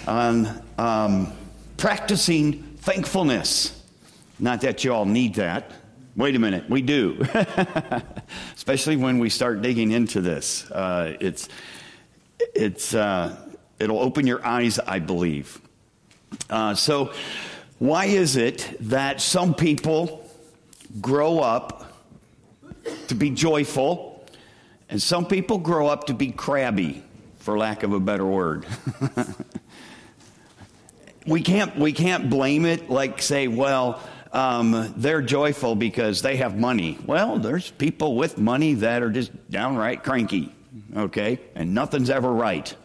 on practicing thankfulness. Not that you all need that. Wait a minute, we do. Especially when we start digging into this. It'll open your eyes, I believe. So why is it that some people grow up to be joyful and some people grow up to be crabby, for lack of a better word? We can't blame it like say, well, they're joyful because they have money. Well, there's people with money that are just downright cranky, okay? And nothing's ever right.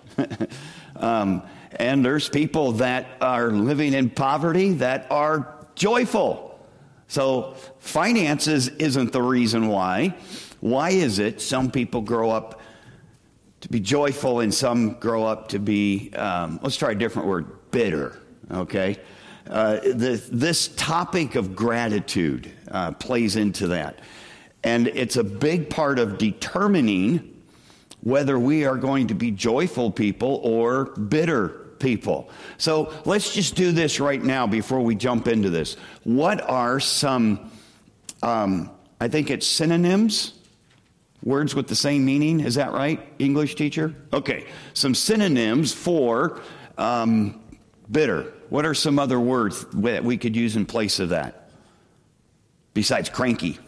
And there's people that are living in poverty that are joyful. So finances isn't the reason why. Why is it some people grow up to be joyful and some grow up to be, let's try a different word, bitter, okay? This topic of gratitude plays into that. And it's a big part of determining whether we are going to be joyful people or bitter people. So let's just do this right now before we jump into this. What are some, I think it's synonyms, words with the same meaning? Is that right, English teacher? Okay, some synonyms for bitter. What are some other words that we could use in place of that? Besides cranky.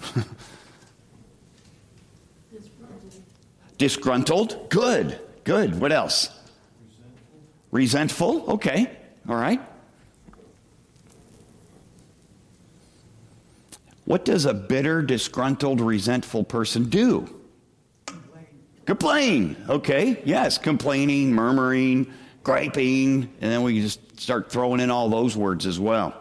Disgruntled. Good. What else? Resentful. Okay. All right. What does a bitter, disgruntled, resentful person do? Complain. Okay. Yes. Complaining, murmuring, griping, and then we just start throwing in all those words as well.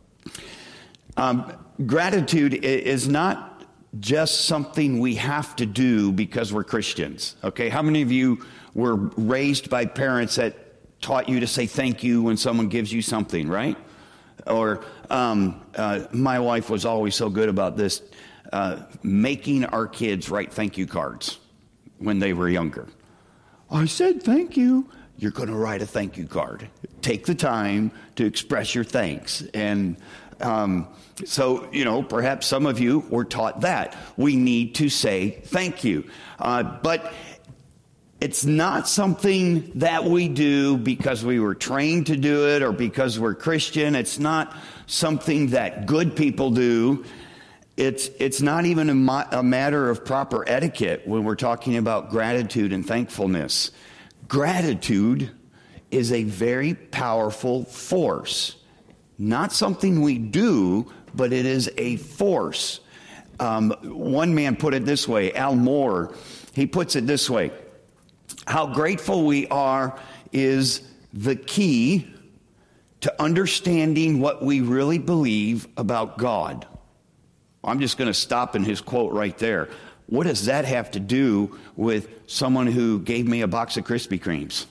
Gratitude is not just something we have to do because we're Christians. Okay, how many of you were raised by parents that taught you to say thank you when someone gives you something, right? Or my wife was always so good about this, making our kids write thank you cards when they were younger. I said thank you. You're going to write a thank you card. Take the time to express your thanks. And so, perhaps some of you were taught that. We need to say thank you. But it's not something that we do because we were trained to do it or because we're Christian. It's not something that good people do. It's not even a matter of proper etiquette when we're talking about gratitude and thankfulness. Gratitude is a very powerful force. Not something we do, but it is a force. One man put it this way, Al Moore, he puts it this way: how grateful we are is the key to understanding what we really believe about God. I'm just going to stop in his quote right there. What does that have to do with someone who gave me a box of Krispy Kremes?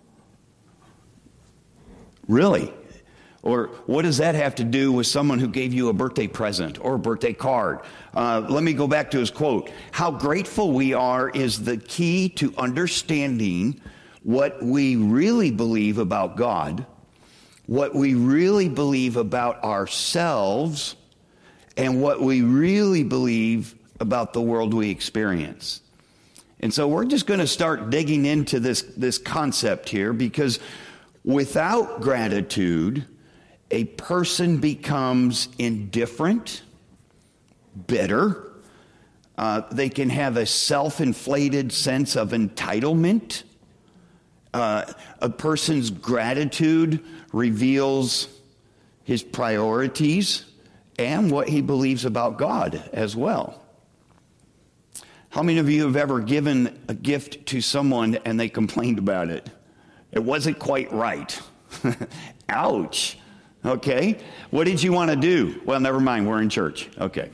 Really? Or what does that have to do with someone who gave you a birthday present or a birthday card? Let me go back to his quote. How grateful we are is the key to understanding what we really believe about God, what we really believe about ourselves, and what we really believe about the world we experience. And so we're just going to start digging into this concept here, because without gratitude, a person becomes indifferent, bitter. They can have a self-inflated sense of entitlement. A person's gratitude reveals his priorities and what he believes about God as well. How many of you have ever given a gift to someone and they complained about it? It wasn't quite right. Ouch. Okay. What did you want to do? Well, never mind. We're in church. Okay.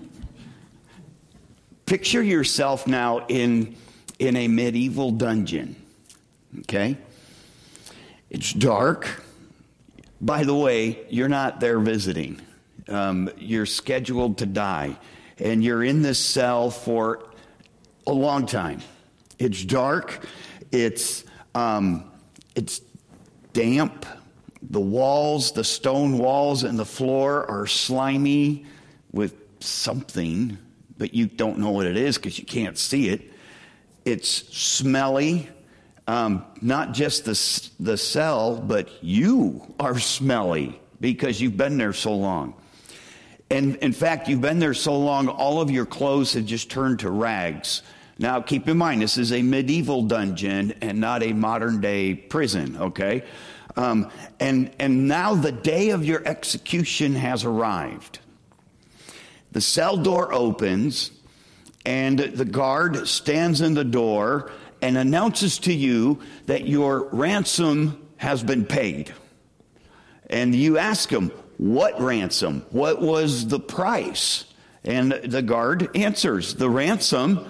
Picture yourself now in a medieval dungeon. Okay. It's dark. By the way, you're not there visiting. You're scheduled to die. And you're in this cell for a long time. It's dark. It's damp. The walls, the stone walls and the floor are slimy with something, but you don't know what it is because you can't see it. It's smelly. Not just the cell, but you are smelly because you've been there so long. And in fact, you've been there so long, all of your clothes have just turned to rags. Now, keep in mind, this is a medieval dungeon and not a modern day prison, okay? And now the day of your execution has arrived. The cell door opens, and the guard stands in the door and announces to you that your ransom has been paid. And you ask him, what ransom? What was the price? And the guard answers, the ransomer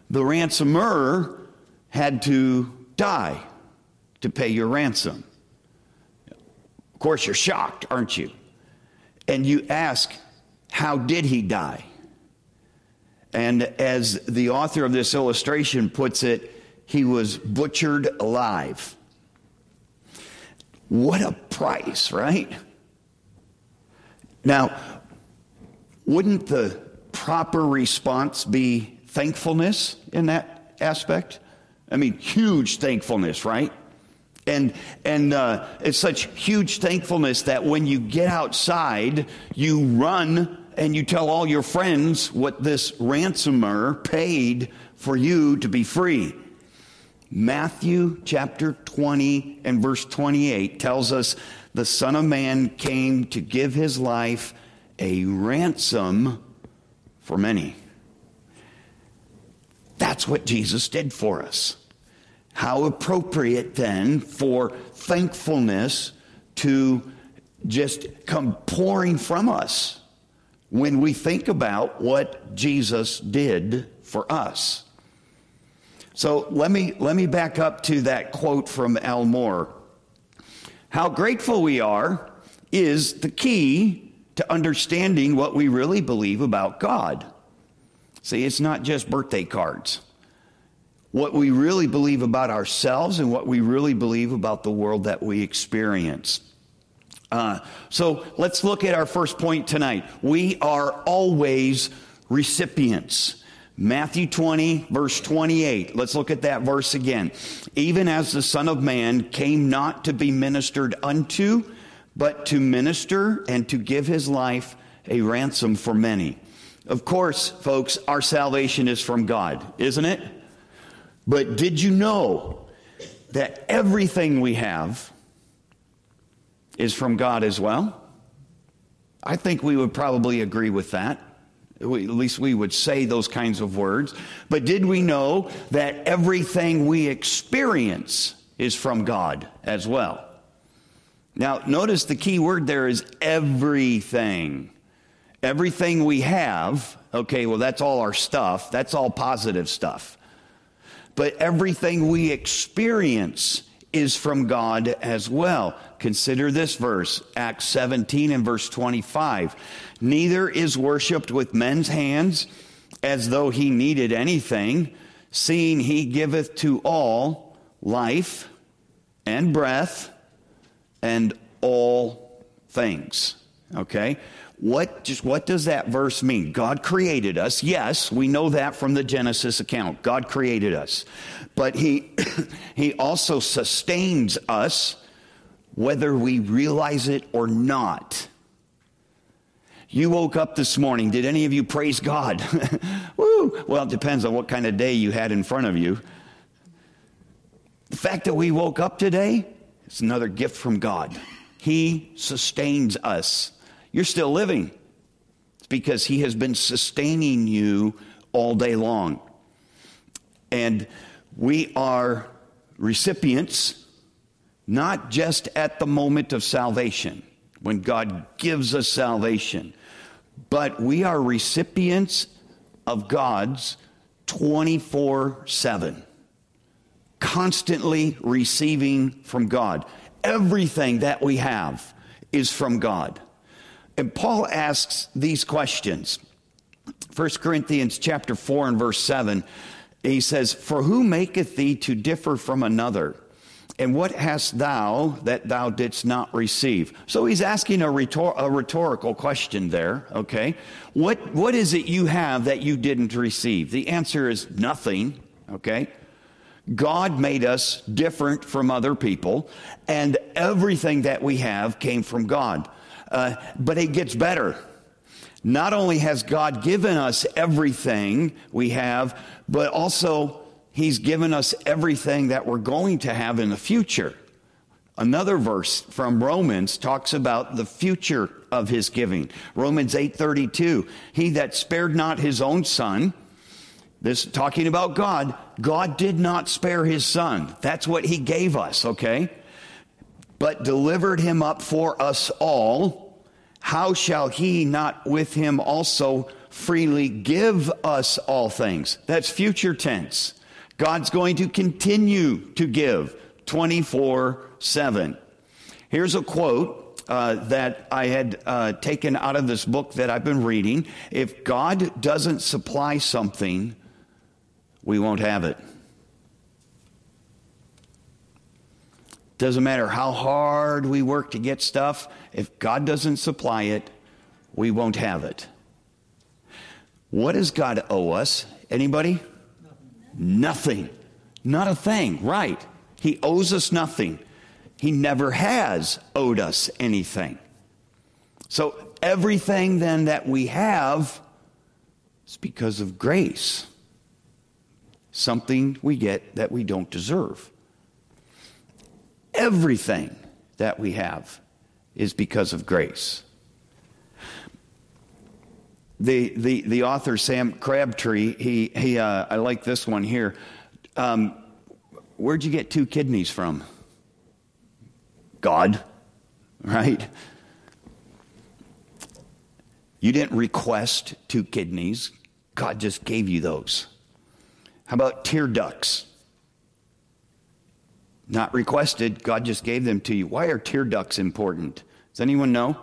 had to die to pay your ransom. Of course, you're shocked, aren't you? And you ask, how did he die? And as the author of this illustration puts it, he was butchered alive. What a price, right? Now, wouldn't the proper response be thankfulness in that aspect? I mean, huge thankfulness, right? And it's such huge thankfulness that when you get outside, you run and you tell all your friends what this ransomer paid for you to be free. Matthew chapter 20 and verse 28 tells us the Son of Man came to give his life a ransom for many. That's what Jesus did for us. How appropriate then for thankfulness to just come pouring from us when we think about what Jesus did for us. So let me back up to that quote from Al Moore. How grateful we are is the key to understanding what we really believe about God. See, it's not just birthday cards. What we really believe about ourselves and what we really believe about the world that we experience. So let's look at our first point tonight. We are always recipients. Matthew 20, verse 28. Let's look at that verse again. Even as the Son of Man came not to be ministered unto, but to minister and to give his life a ransom for many. Of course, folks, our salvation is from God, isn't it? But did you know that everything we have is from God as well? I think we would probably agree with that. At least we would say those kinds of words. But did we know that everything we experience is from God as well? Now, notice the key word there is everything. Everything we have, okay, well, that's all our stuff. That's all positive stuff. But everything we experience is from God as well. Consider this verse, Acts 17 and verse 25. Neither is worshipped with men's hands as though he needed anything, seeing he giveth to all life and breath and all things. Okay? What does that verse mean? God created us. Yes, we know that from the Genesis account. God created us. But he also sustains us whether we realize it or not. You woke up this morning. Did any of you praise God? Woo! Well, it depends on what kind of day you had in front of you. The fact that we woke up today is another gift from God. He sustains us. You're still living. It's because he has been sustaining you all day long. And we are recipients, not just at the moment of salvation, when God gives us salvation, but we are recipients of God's 24/7, constantly receiving from God. Everything that we have is from God. And Paul asks these questions. 1 Corinthians chapter 4 and verse 7, he says, "For who maketh thee to differ from another? And what hast thou that thou didst not receive? So he's asking a rhetorical question there, okay? What is it you have that you didn't receive? The answer is nothing, okay? God made us different from other people, and everything that we have came from God. But it gets better. Not only has God given us everything we have, but also He's given us everything that we're going to have in the future. Another verse from Romans talks about the future of His giving. Romans 8:32, He that spared not His own Son, this talking about God, God did not spare His Son. That's what He gave us, okay? But delivered Him up for us all. How shall He not with Him also freely give us all things? That's future tense. God's going to continue to give 24/7. Here's a quote that I had taken out of this book that I've been reading. If God doesn't supply something, we won't have it. Doesn't matter how hard we work to get stuff. If God doesn't supply it, we won't have it. What does God owe us? Anybody? Nothing. Not a thing, right? He owes us nothing. He never has owed us anything. So everything then that we have is because of grace. Something we get that we don't deserve. Everything that we have is because of grace. The author Sam Crabtree, I like this one here. Where'd you get 2 kidneys from? God, right? You didn't request 2 kidneys. God just gave you those. How about tear ducts? Not requested, God just gave them to you. Why are tear ducts important? Does anyone know?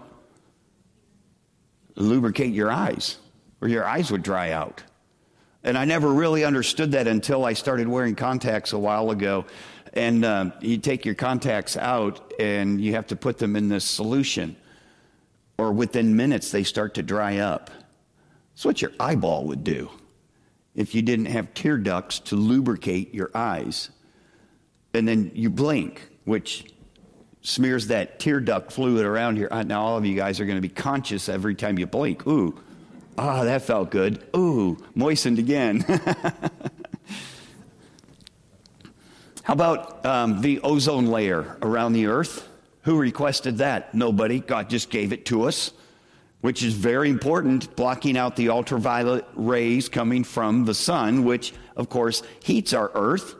Lubricate your eyes, or your eyes would dry out. And I never really understood that until I started wearing contacts a while ago. And you take your contacts out, and you have to put them in this solution. Or within minutes, they start to dry up. That's what your eyeball would do if you didn't have tear ducts to lubricate your eyes. And then you blink, which smears that tear duct fluid around here. Now all of you guys are going to be conscious every time you blink. Ooh, that felt good. Ooh, moistened again. How about the ozone layer around the earth? Who requested that? Nobody. God just gave it to us, which is very important, blocking out the ultraviolet rays coming from the sun, which, of course, heats our earth.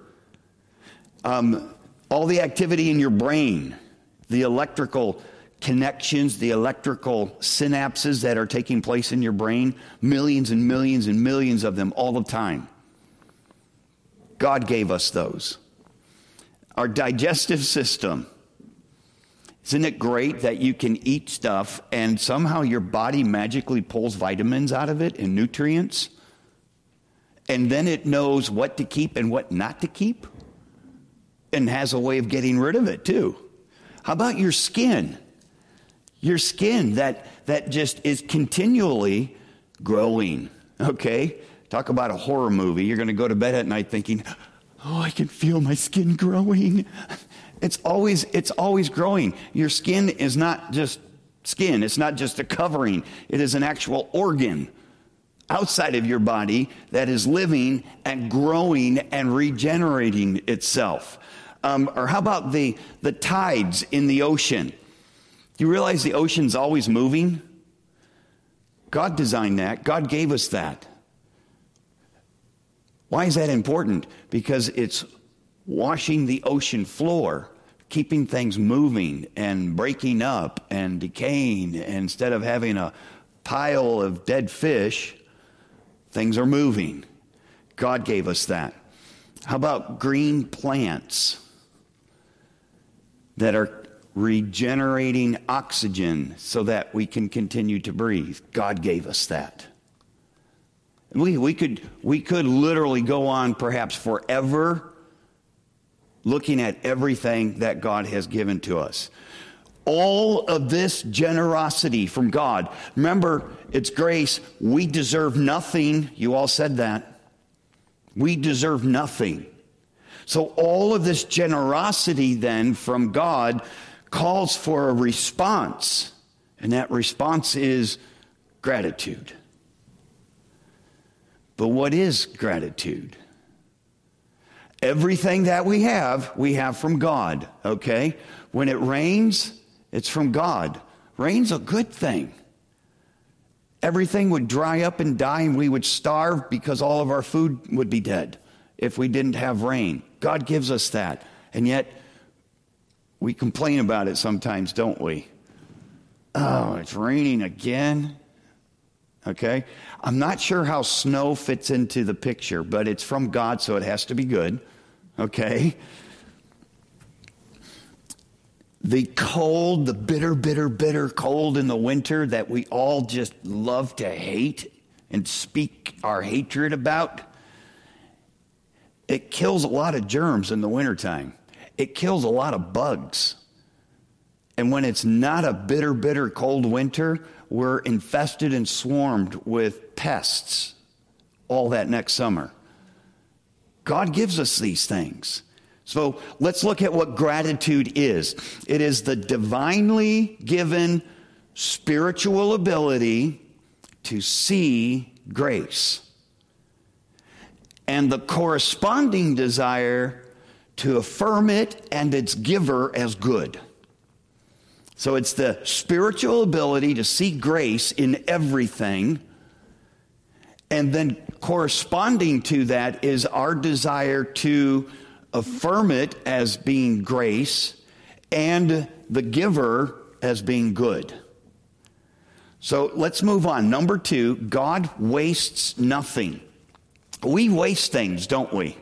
All the activity in your brain, the electrical connections, the electrical synapses that are taking place in your brain, millions and millions and millions of them all the time. God gave us those. Our digestive system. Isn't it great that you can eat stuff and somehow your body magically pulls vitamins out of it and nutrients? And then it knows what to keep and what not to keep? And has a way of getting rid of it too. How about your skin? Your skin that just is continually growing, okay? Talk about a horror movie. You're going to go to bed at night thinking, oh, I can feel my skin growing. It's always growing. Your skin is not just skin. It's not just a covering. It is an actual organ outside of your body that is living and growing and regenerating itself. Or how about the tides in the ocean? Do you realize the ocean's always moving? God designed that. God gave us that. Why is that important? Because it's washing the ocean floor, keeping things moving and breaking up and decaying. And instead of having a pile of dead fish, things are moving. God gave us that. How about green plants that are regenerating oxygen so that we can continue to breathe? God gave us that. We could literally go on perhaps forever looking at everything that God has given to us. All of this generosity from God. Remember, it's grace. We deserve nothing. You all said that. We deserve nothing. So all of this generosity then from God calls for a response. And that response is gratitude. But what is gratitude? Everything that we have from God, okay? When it rains, it's from God. Rain's a good thing. Everything would dry up and die and we would starve because all of our food would be dead if we didn't have rain. God gives us that. And yet, we complain about it sometimes, don't we? Oh, it's raining again. Okay? I'm not sure how snow fits into the picture, but it's from God, so it has to be good. Okay? The cold, the bitter, bitter, bitter cold in the winter that we all just love to hate and speak our hatred about, it kills a lot of germs in the wintertime. It kills a lot of bugs. And when it's not a bitter, bitter cold winter, we're infested and swarmed with pests all that next summer. God gives us these things. So let's look at what gratitude is. It is the divinely given spiritual ability to see grace and the corresponding desire to affirm it and its giver as good. So it's the spiritual ability to see grace in everything, and then corresponding to that is our desire to affirm it as being grace and the giver as being good. So let's move on. Number 2, God wastes nothing. We waste things, don't we?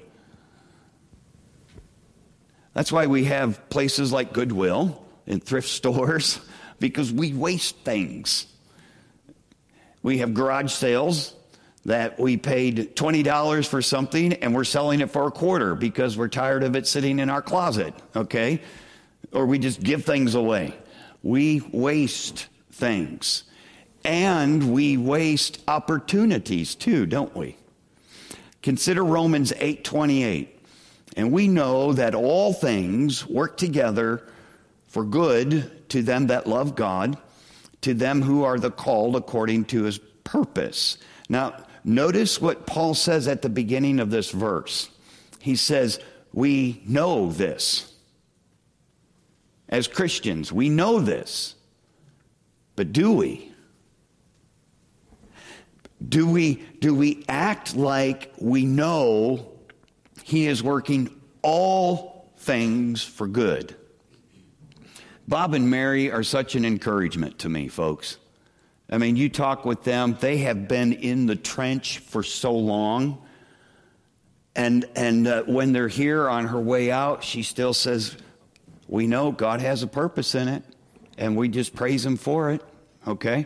That's why we have places like Goodwill and thrift stores, because we waste things. We have garage sales that we paid $20 for something and we're selling it for a quarter because we're tired of it sitting in our closet, okay? Or we just give things away. We waste things. And we waste opportunities too, don't we? Consider Romans 8:28. And we know that all things work together for good to them that love God, to them who are the called according to his purpose. Now, notice what Paul says at the beginning of this verse. He says, we know this. As Christians, we know this. But do we? Do we act like we know he is working all things for good? Bob and Mary are such an encouragement to me, folks. I mean, you talk with them, they have been in the trench for so long. And when they're here on her way out, she still says, we know God has a purpose in it, and we just praise him for it, okay?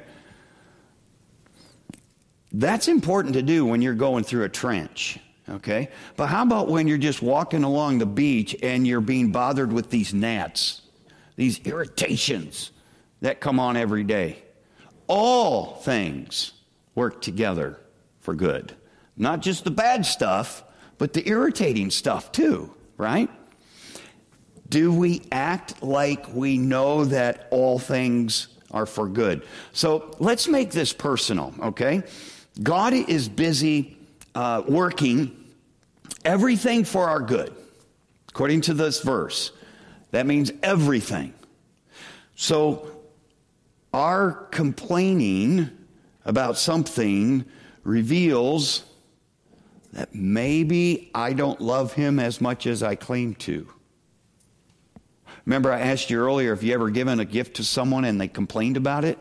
That's important to do when you're going through a trench, okay? But how about when you're just walking along the beach and you're being bothered with these gnats, these irritations that come on every day? All things work together for good. Not just the bad stuff, but the irritating stuff too, right? Do we act like we know that all things are for good? So let's make this personal, okay? God is busy working everything for our good, according to this verse. That means everything. So our complaining about something reveals that maybe I don't love him as much as I claim to. Remember, I asked you earlier if you ever given a gift to someone and they complained about it?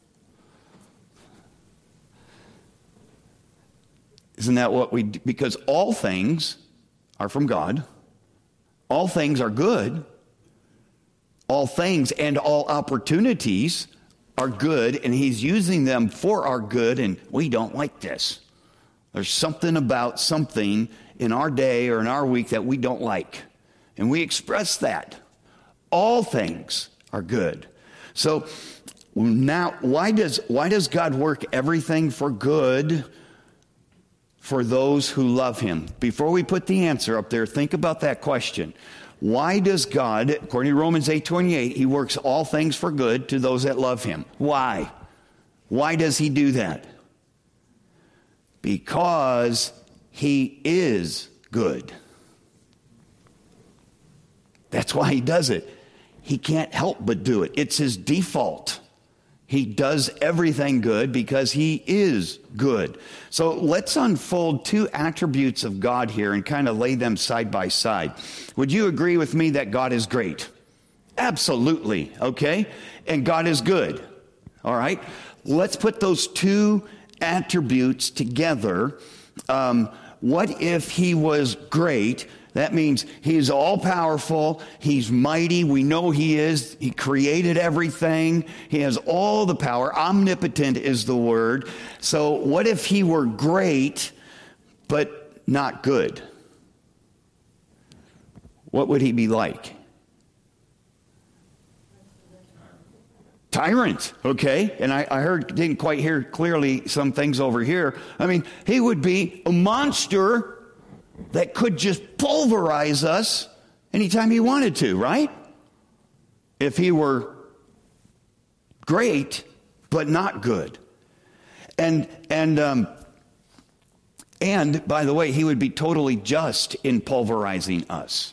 Isn't that what we do? Because all things are from God. All things are good. All things and all opportunities are good, and he's using them for our good, and we don't like this. There's something about something in our day or in our week that we don't like. And we express that. All things are good. So now, why does God work everything for good for those who love him? Before we put the answer up there, think about that question. Why does God, according to Romans 8:28, he works all things for good to those that love him? Why? Why does he do that? Because he is good. That's why he does it. He can't help but do it. It's his default. He does everything good because he is good. So let's unfold two attributes of God here and kind of lay them side by side. Would you agree with me that God is great? Absolutely, okay? And God is good, all right? Let's put those two attributes together. What if he was great? That means he's all-powerful, he's mighty, we know he is, he created everything, he has all the power, omnipotent is the word. So what if he were great, but not good? What would he be like? Tyrant, okay? And I didn't quite hear clearly some things over here. I mean, he would be a monster that could just pulverize us anytime he wanted to, right? If he were great, but not good. And by the way, he would be totally just in pulverizing us.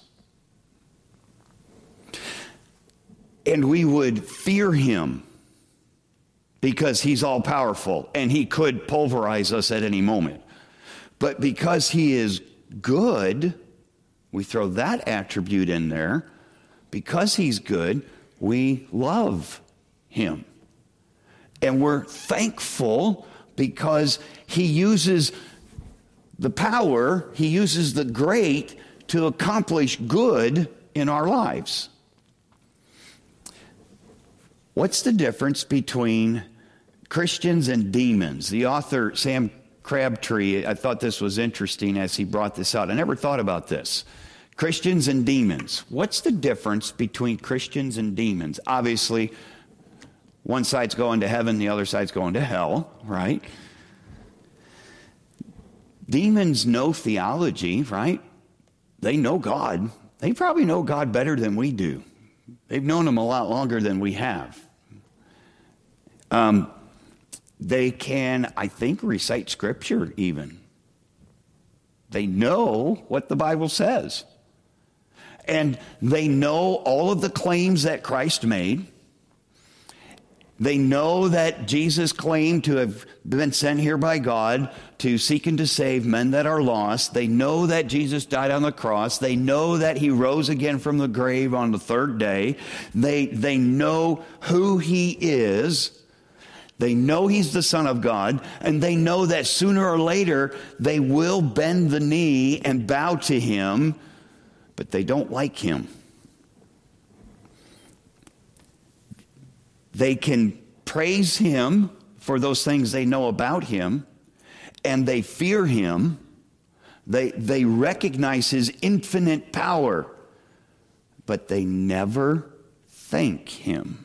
And we would fear him because he's all powerful and he could pulverize us at any moment. But because he is good, we throw that attribute in there. Because he's good, we love him. And we're thankful because he uses the power, he uses the great to accomplish good in our lives. What's the difference between Christians and demons? The author, Sam Crabtree, I thought this was interesting as he brought this out. I never thought about this. Christians and demons. What's the difference between Christians and demons? Obviously, one side's going to heaven, the other side's going to hell, right? Demons know theology, right? They know God. They probably know God better than we do. They've known him a lot longer than we have. They can, I think, recite scripture even. They know what the Bible says. And they know all of the claims that Christ made. They know that Jesus claimed to have been sent here by God to seek and to save men that are lost. They know that Jesus died on the cross. They know that he rose again from the grave on the third day. They know who he is. They know he's the Son of God. And they know that sooner or later they will bend the knee and bow to him. But they don't like him. They can praise him for those things they know about him, and they fear him. They recognize his infinite power, but they never thank him.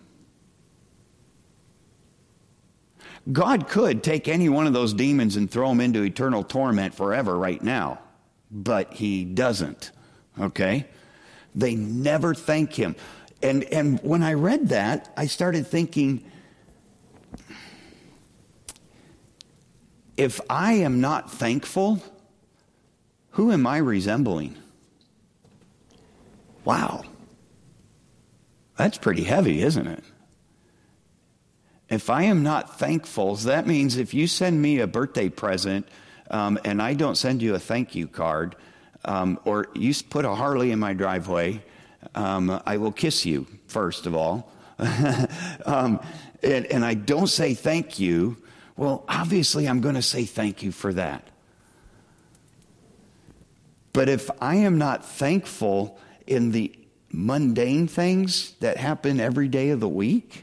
God could take any one of those demons and throw them into eternal torment forever right now, but he doesn't, okay? They never thank him. And when I read that, I started thinking, if I am not thankful, who am I resembling? Wow. That's pretty heavy, isn't it? If I am not thankful, that means if you send me a birthday present and I don't send you a thank you card, or you put a Harley in my driveway, I will kiss you, first of all. And I don't say thank you. Well, obviously, I'm going to say thank you for that. But if I am not thankful in the mundane things that happen every day of the week,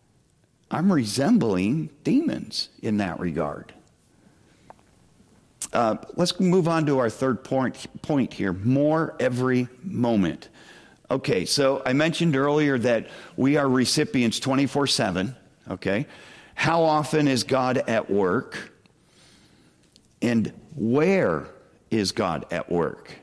I'm resembling demons in that regard. Let's move on to our third point here. More every moment. Okay, so I mentioned earlier that we are recipients 24/7. Okay, how often is God at work? And where is God at work?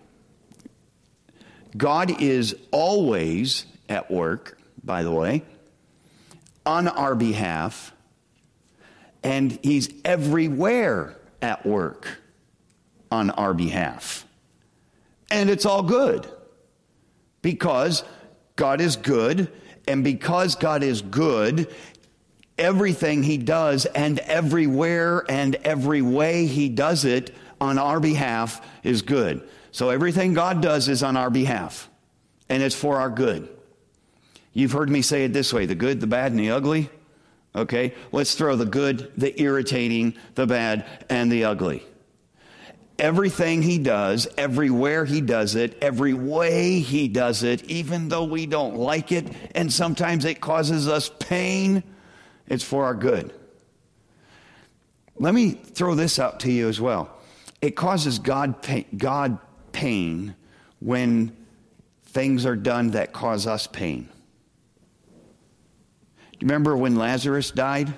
God is always at work, by the way, on our behalf, and He's everywhere at work on our behalf. And it's all good, because God is good, and because God is good, everything He does and everywhere and every way He does it on our behalf is good. So everything God does is on our behalf, and it's for our good. You've heard me say it this way: the good, the bad, and the ugly. Okay, let's throw the good, the irritating, the bad, and the ugly. Everything He does, everywhere He does it, every way He does it, even though we don't like it, and sometimes it causes us pain, it's for our good. Let me throw this out to you as well. It causes God pain when things are done that cause us pain. Do you remember when Lazarus died?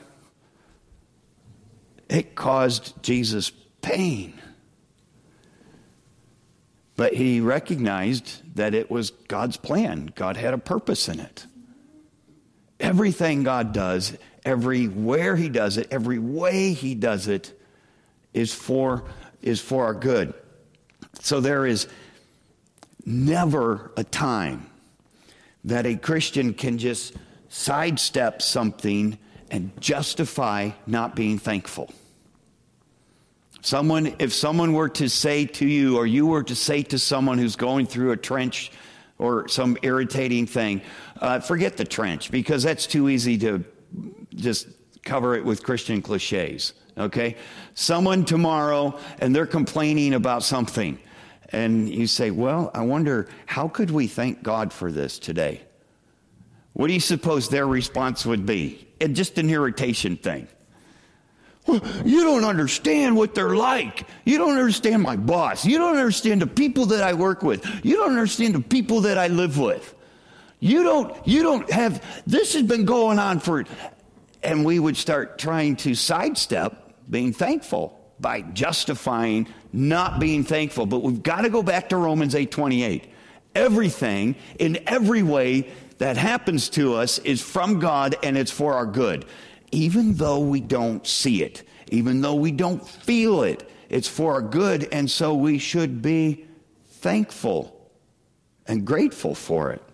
It caused Jesus pain. But He recognized that it was God's plan. God had a purpose in it. Everything God does, everywhere He does it, every way He does it is for our good. So there is never a time that a Christian can just sidestep something and justify not being thankful. If someone were to say to you, or you were to say to someone who's going through a trench or some irritating thing, forget the trench, because that's too easy to just cover it with Christian cliches. Okay? Someone tomorrow, and they're complaining about something, and you say, well, I wonder, how could we thank God for this today? What do you suppose their response would be? It's just an irritation thing. Well, you don't understand what they're like. You don't understand my boss. You don't understand the people that I work with. You don't understand the people that I live with. You don't have, this has been going on for, and we would start trying to sidestep being thankful by justifying not being thankful. But we've got to go back to Romans 8:28. Everything in every way that happens to us is from God, and it's for our good. Even though we don't see it, even though we don't feel it, it's for our good, and so we should be thankful and grateful for it.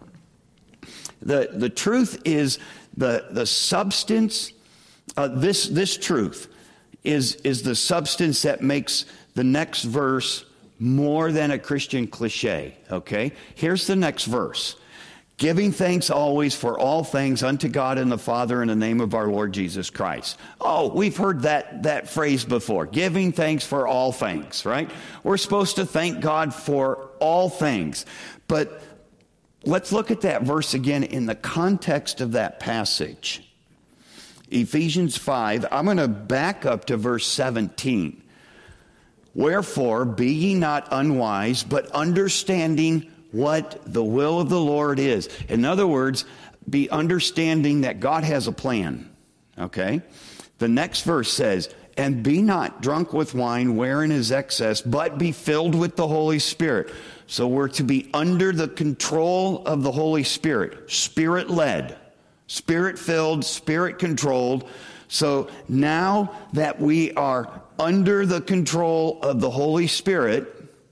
The truth is the substance. This truth is the substance that makes the next verse more than a Christian cliche. Okay, here's the next verse. Giving thanks always for all things unto God and the Father in the name of our Lord Jesus Christ. Oh, we've heard that phrase before. Giving thanks for all things, right? We're supposed to thank God for all things. But let's look at that verse again in the context of that passage. Ephesians 5, I'm going to back up to verse 17. Wherefore, be ye not unwise, but understanding what the will of the Lord is. In other words, be understanding that God has a plan. Okay? The next verse says, and be not drunk with wine wherein is excess, but be filled with the Holy Spirit. So we're to be under the control of the Holy Spirit, Spirit-led, Spirit-filled, Spirit-controlled. So now that we are under the control of the Holy Spirit,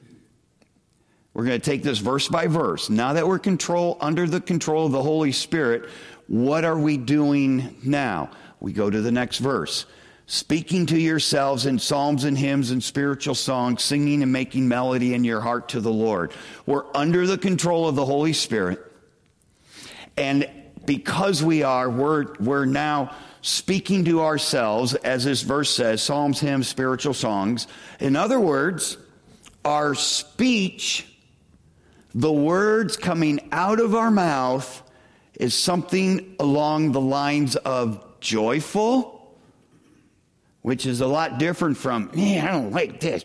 we're going to take this verse by verse. Now that we're under the control of the Holy Spirit, what are we doing now? We go to the next verse. Speaking to yourselves in psalms and hymns and spiritual songs, singing and making melody in your heart to the Lord. We're under the control of the Holy Spirit. And because we're now speaking to ourselves, as this verse says, psalms, hymns, spiritual songs. In other words, our speech, the words coming out of our mouth, is something along the lines of joyful. which is a lot different from, I don't like this.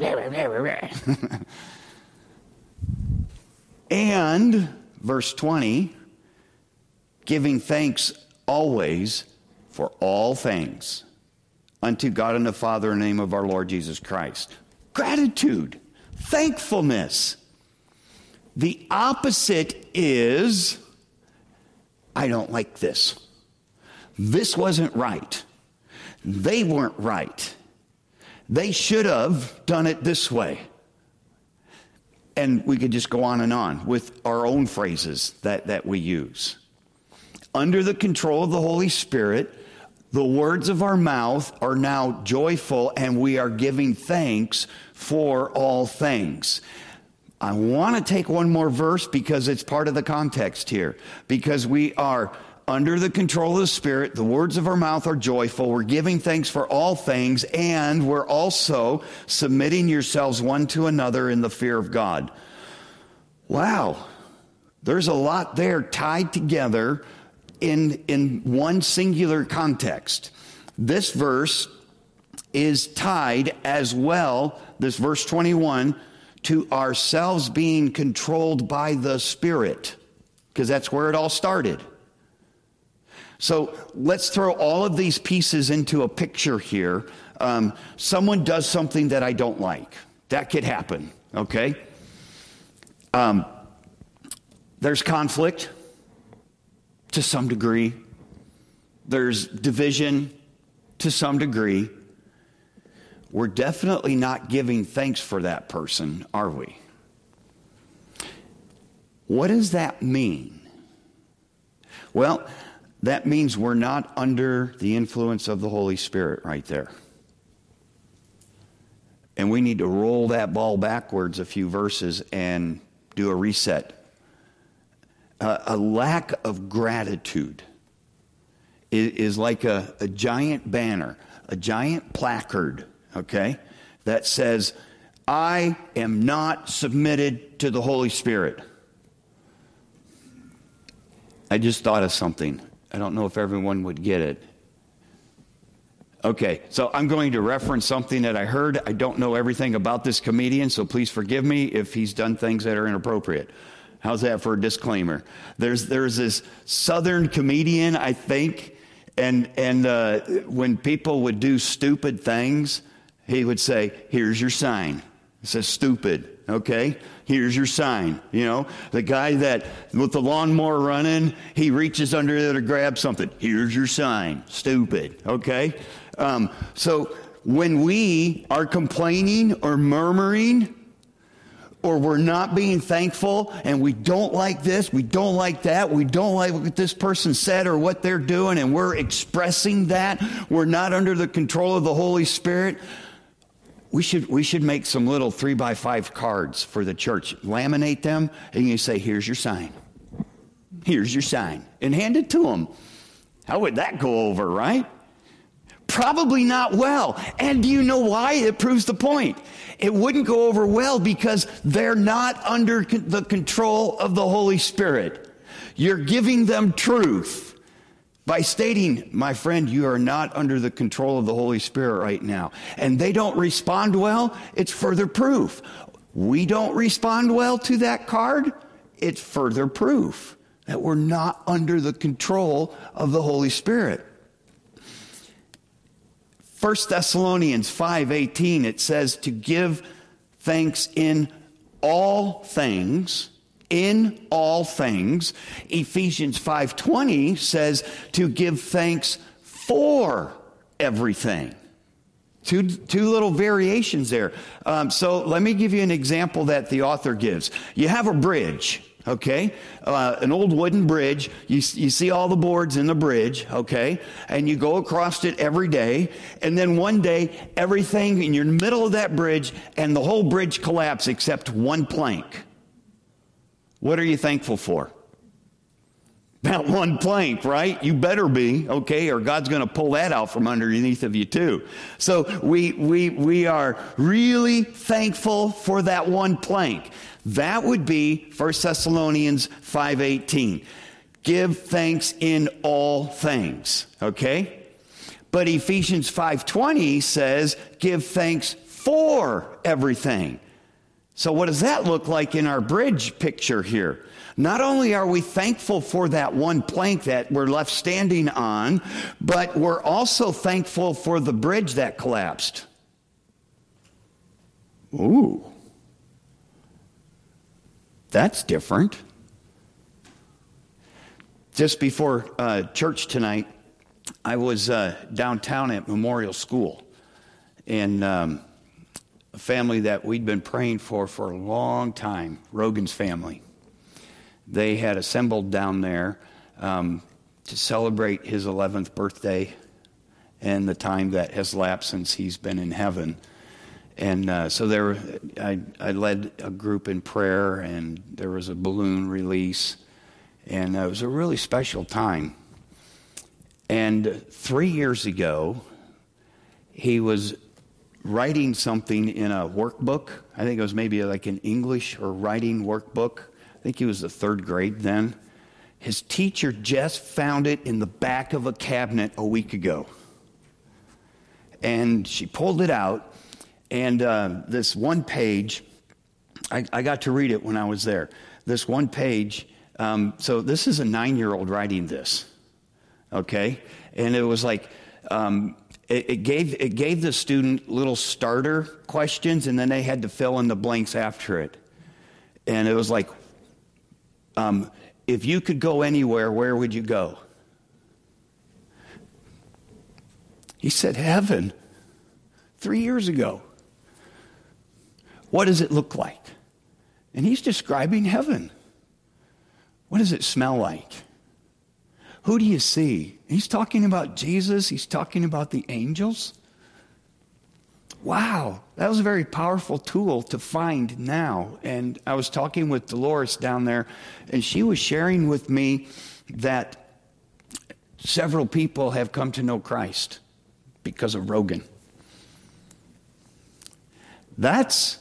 And, verse 20, giving thanks always for all things unto God and the Father in the name of our Lord Jesus Christ. Gratitude, thankfulness. The opposite is, I don't like this. This wasn't right. They weren't right. They should have done it this way. And we could just go on with our own phrases that we use. Under the control of the Holy Spirit, the words of our mouth are now joyful, and we are giving thanks for all things. I want to take one more verse because it's part of the context here. Because we are under the control of the Spirit, the words of our mouth are joyful, we're giving thanks for all things, and we're also submitting yourselves one to another in the fear of God. Wow, there's a lot there tied together in one singular context. This verse is tied as well, this verse 21, to ourselves being controlled by the Spirit, because that's where it all started. So let's throw all of these pieces into a picture here. Someone does something that I don't like. That could happen, okay? There's conflict to some degree. There's division to some degree. We're definitely not giving thanks for that person, are we? What does that mean? Well, that means we're not under the influence of the Holy Spirit right there. And we need to roll that ball backwards a few verses and do a reset. A lack of gratitude is like a giant banner, a giant placard, okay, that says, I am not submitted to the Holy Spirit. I just thought of something. I don't know if everyone would get it. Okay, so I'm going to reference something that I heard. I don't know everything about this comedian, so please forgive me if he's done things that are inappropriate. How's that for a disclaimer? There's this Southern comedian, I think, and when people would do stupid things, he would say, here's your sign. It says stupid, okay? Here's your sign. You know, the guy that with the lawnmower running, he reaches under there to grab something. Here's your sign. Stupid, okay? So when we are complaining or murmuring, or we're not being thankful, and we don't like this, we don't like that, we don't like what this person said or what they're doing, and we're expressing that, we're not under the control of the Holy Spirit, we should make some little 3x5 cards for the church. Laminate them, and you say, here's your sign. Here's your sign. And hand it to them. How would that go over, right? Probably not well. And do you know why? It proves the point. It wouldn't go over well because they're not under the control of the Holy Spirit. You're giving them truth by stating, my friend, you are not under the control of the Holy Spirit right now. And they don't respond well, it's further proof. We don't respond well to that card, it's further proof that we're not under the control of the Holy Spirit. 1 Thessalonians 5:18, it says to give thanks in all things. In all things. Ephesians 5:20 says to give thanks for everything. Two little variations there. So let me give you an example that the author gives. You have a bridge. Okay, an old wooden bridge. You see all the boards in the bridge, okay, and you go across it every day, and then one day, everything in your middle of that bridge, and the whole bridge collapses except one plank. What are you thankful for? That one plank, right? You better be, okay, or God's going to pull that out from underneath of you too. So we are really thankful for that one plank. That would be 1 Thessalonians 5:18. Give thanks in all things, okay? But Ephesians 5:20 says, give thanks for everything. So what does that look like in our bridge picture here? Not only are we thankful for that one plank that we're left standing on, but we're also thankful for the bridge that collapsed. Ooh. That's different. Just before church tonight, I was downtown at Memorial School, and a family that we'd been praying for a long time, Rogan's family. They had assembled down there to celebrate his 11th birthday and the time that has lapsed since he's been in heaven. And so I led a group in prayer, and there was a balloon release, and it was a really special time. And 3 years ago, he was writing something in a workbook. I think it was maybe like an English or writing workbook. I think he was the third grade then. His teacher just found it in the back of a cabinet a week ago. And she pulled it out, and this one page, I got to read it when I was there. This one page, so this is a 9-year-old writing this, okay? And it was like, it gave the student little starter questions, and then they had to fill in the blanks after it. And it was like, if you could go anywhere, where would you go? He said, heaven, 3 years ago. What does it look like? And he's describing heaven. What does it smell like? Who do you see? He's talking about Jesus. He's talking about the angels. Wow, that was a very powerful tool to find now. And I was talking with Dolores down there, and she was sharing with me that several people have come to know Christ because of Rogan. That's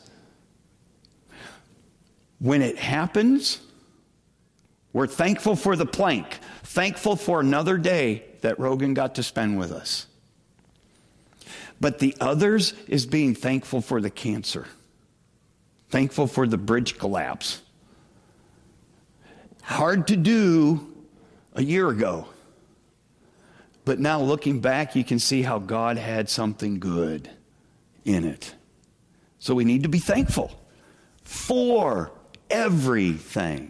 when it happens. We're thankful for the plank, thankful for another day that Rogan got to spend with us. But the others is being thankful for the cancer, thankful for the bridge collapse. Hard to do a year ago. But now looking back, you can see how God had something good in it. So we need to be thankful for everything.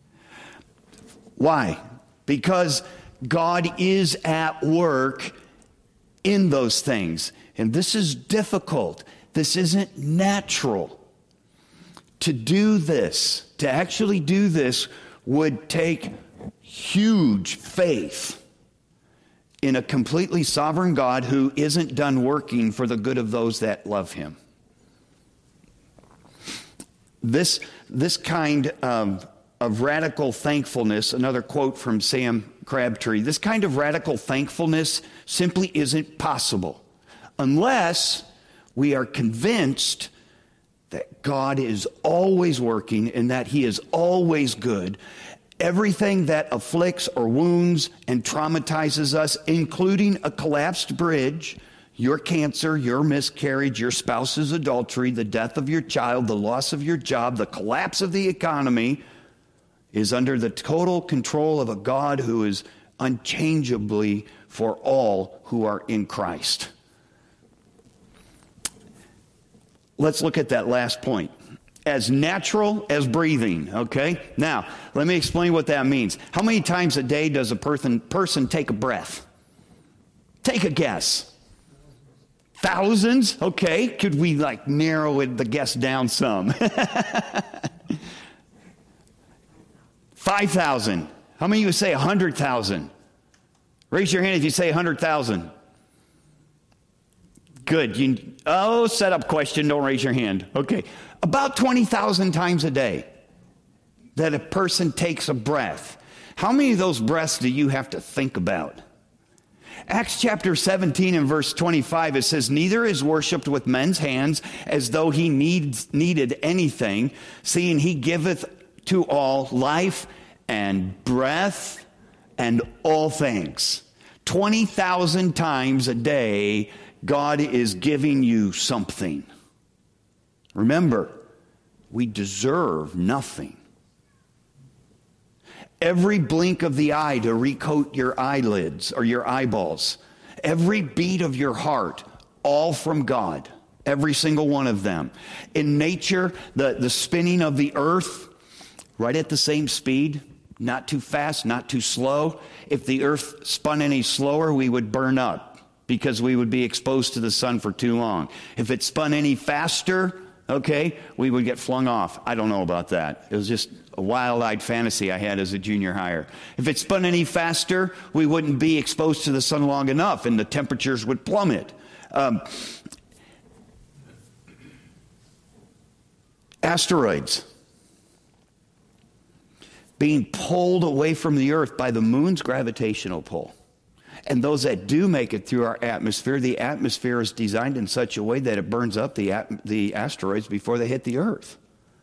Why? Because God is at work in those things. And this is difficult. This isn't natural. To do this, to actually do this, would take huge faith in a completely sovereign God who isn't done working for the good of those that love him. This kind of radical thankfulness, another quote from Sam Crabtree, this kind of radical thankfulness simply isn't possible unless we are convinced that God is always working and that he is always good. Everything that afflicts or wounds and traumatizes us, including a collapsed bridge, your cancer, your miscarriage, your spouse's adultery, the death of your child, the loss of your job, the collapse of the economy, is under the total control of a God who is unchangeably for all who are in Christ. Let's look at that last point. As natural as breathing, okay? Now, let me explain what that means. How many times a day does a person take a breath? Take a guess. Thousands? Okay. Could we narrow the guess down some? 5,000. How many of you would say 100,000? Raise your hand if you say 100,000. Good. Setup question. Don't raise your hand. Okay. About 20,000 times a day that a person takes a breath. How many of those breaths do you have to think about? Acts chapter 17 and verse 25, it says, neither is worshipped with men's hands as though he needed anything, seeing he giveth to all life and breath and all things. 20,000 times a day, God is giving you something. Remember, we deserve nothing. Every blink of the eye to recoat your eyelids or your eyeballs, every beat of your heart, all from God. Every single one of them. In nature, the spinning of the earth, right at the same speed, not too fast, not too slow. If the earth spun any slower, we would burn up because we would be exposed to the sun for too long. If it spun any faster, okay, we would get flung off. I don't know about that. It was just a wild-eyed fantasy I had as a junior higher. If it spun any faster, we wouldn't be exposed to the sun long enough and the temperatures would plummet. Asteroids being pulled away from the earth by the moon's gravitational pull. And those that do make it through our atmosphere, the atmosphere is designed in such a way that it burns up the asteroids before they hit the earth.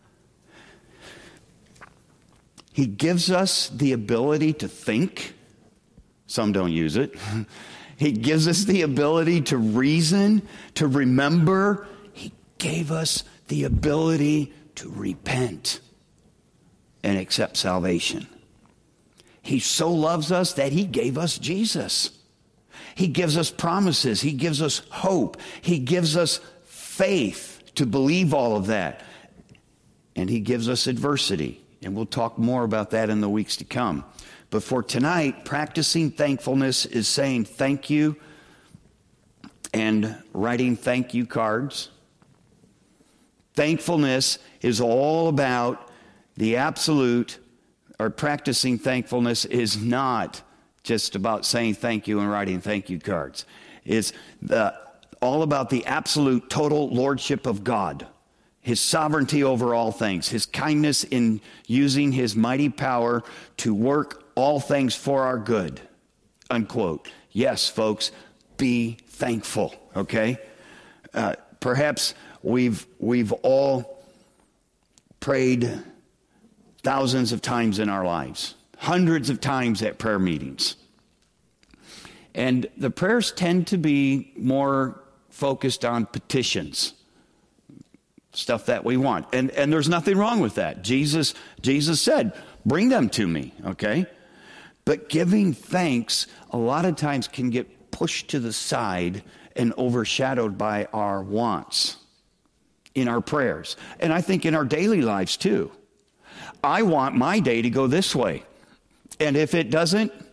He gives us the ability to think. Some don't use it. He gives us the ability to reason, to remember. He gave us the ability to repent and accept salvation. He so loves us that he gave us Jesus. He gives us promises. He gives us hope. He gives us faith to believe all of that. And he gives us adversity. And we'll talk more about that in the weeks to come. But for tonight, practicing thankfulness is saying thank you and writing thank you cards. Thankfulness is all about the absolute, or practicing thankfulness is not just about saying thank you and writing thank you cards. It's all about the absolute total lordship of God, his sovereignty over all things, his kindness in using his mighty power to work all things for our good, unquote. Yes, folks, be thankful, okay? Perhaps we've all prayed thousands of times in our lives, hundreds of times at prayer meetings. And the prayers tend to be more focused on petitions, stuff that we want. And there's nothing wrong with that. Jesus said, bring them to me, okay? But giving thanks a lot of times can get pushed to the side and overshadowed by our wants in our prayers. And I think in our daily lives too. I want my day to go this way. And if it does,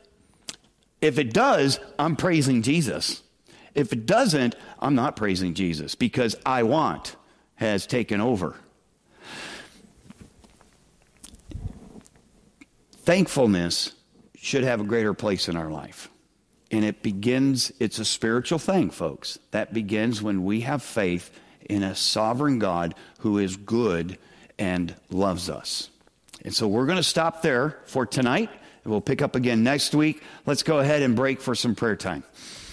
I'm praising Jesus. If it doesn't, I'm not praising Jesus because I want has taken over. Thankfulness should have a greater place in our life. And it's a spiritual thing, folks. That begins when we have faith in a sovereign God who is good and loves us. And so we're going to stop there for tonight, and we'll pick up again next week. Let's go ahead and break for some prayer time.